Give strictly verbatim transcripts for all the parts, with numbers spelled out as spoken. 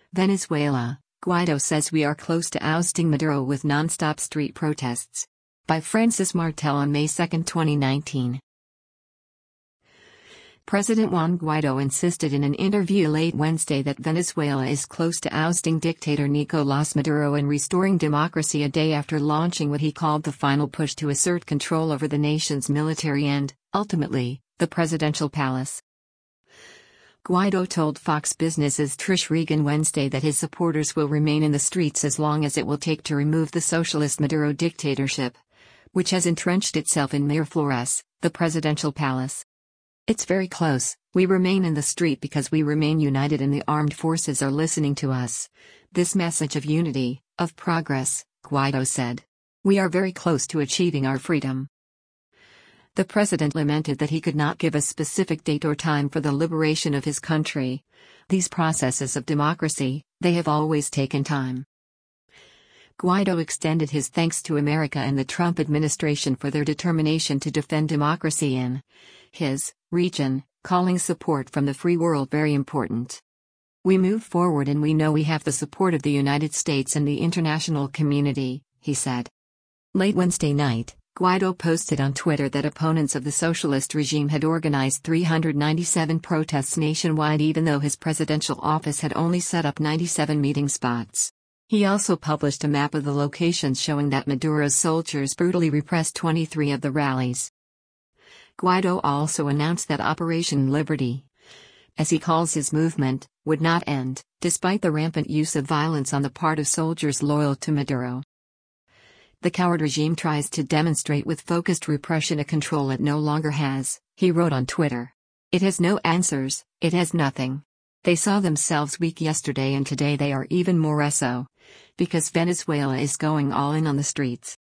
Venezuela, Guaido says we are close to ousting Maduro with non-stop street protests. By Francis Martel on May second, twenty nineteen. President Juan Guaido insisted in an interview late Wednesday that Venezuela is close to ousting dictator Nicolás Maduro and restoring democracy a day after launching what he called the final push to assert control over the nation's military and, ultimately, the presidential palace. Guaido told Fox Business's Trish Regan Wednesday that his supporters will remain in the streets as long as it will take to remove the socialist Maduro dictatorship, which has entrenched itself in Miraflores, the presidential palace. It's very close. We remain in the street because we remain united and the armed forces are listening to us. This message of unity, of progress, Guaido said. We are very close to achieving our freedom. The president lamented that he could not give a specific date or time for the liberation of his country. These processes of democracy, they have always taken time. Guaido extended his thanks to America and the Trump administration for their determination to defend democracy in his region, calling support from the free world very important. We move forward and we know we have the support of the United States and the international community, he said. Late Wednesday night, Guaido posted on Twitter that opponents of the socialist regime had organized three hundred ninety-seven protests nationwide even though his presidential office had only set up ninety-seven meeting spots. He also published a map of the locations showing that Maduro's soldiers brutally repressed twenty-three of the rallies. Guaido also announced that Operation Liberty, as he calls his movement, would not end, despite the rampant use of violence on the part of soldiers loyal to Maduro. The coward regime tries to demonstrate with focused repression a control it no longer has, he wrote on Twitter. It has no answers, it has nothing. They saw themselves weak yesterday and today they are even more so. Because Venezuela is going all in on the streets.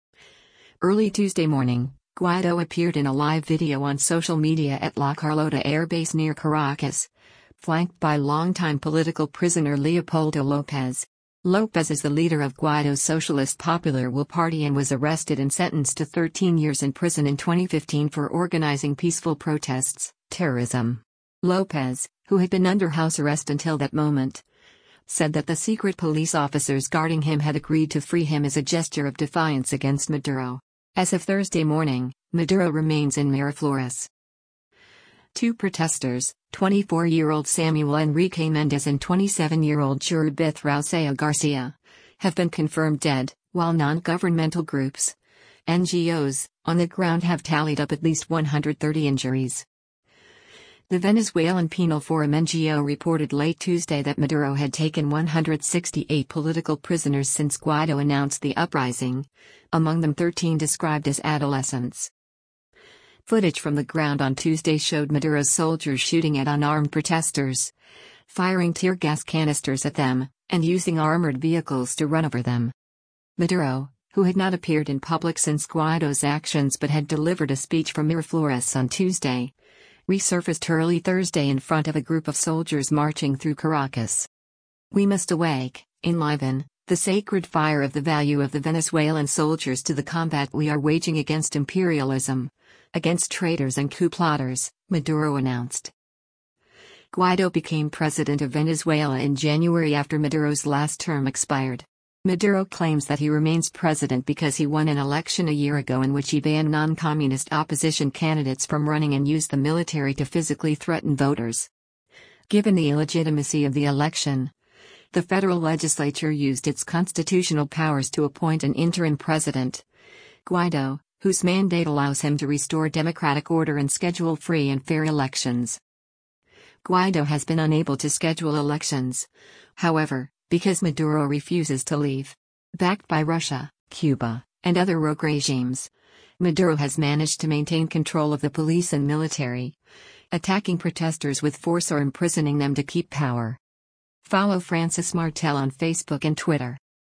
Early Tuesday morning, Guaido appeared in a live video on social media at La Carlota Air Base near Caracas, flanked by longtime political prisoner Leopoldo Lopez. Lopez is the leader of Guaido's Socialist Popular Will Party and was arrested and sentenced to thirteen years in prison in twenty fifteen for organizing peaceful protests, terrorism. Lopez, who had been under house arrest until that moment, said that the secret police officers guarding him had agreed to free him as a gesture of defiance against Maduro. As of Thursday morning, Maduro remains in Miraflores. Two protesters, twenty-four-year-old Samuel Enrique Mendez and twenty-seven-year-old Juribith Rausea Garcia, have been confirmed dead, while non-governmental groups, N G Os, on the ground have tallied up at least one hundred thirty injuries. The Venezuelan Penal Forum N G O reported late Tuesday that Maduro had taken one hundred sixty-eight political prisoners since Guaido announced the uprising, among them thirteen described as adolescents. Footage from the ground on Tuesday showed Maduro's soldiers shooting at unarmed protesters, firing tear gas canisters at them, and using armored vehicles to run over them. Maduro, who had not appeared in public since Guaido's actions but had delivered a speech from Miraflores on Tuesday, resurfaced early Thursday in front of a group of soldiers marching through Caracas. We must awake, enliven, the sacred fire of the value of the Venezuelan soldiers to the combat we are waging against imperialism, against traitors and coup plotters, Maduro announced. Guaido became president of Venezuela in January after Maduro's last term expired. Maduro claims that he remains president because he won an election a year ago in which he banned non-communist opposition candidates from running and used the military to physically threaten voters. Given the illegitimacy of the election, the federal legislature used its constitutional powers to appoint an interim president, Guaido, whose mandate allows him to restore democratic order and schedule free and fair elections. Guaido has been unable to schedule elections, however, because Maduro refuses to leave. Backed by Russia, Cuba, and other rogue regimes, Maduro has managed to maintain control of the police and military, attacking protesters with force or imprisoning them to keep power. Follow Francis Martel on Facebook and Twitter.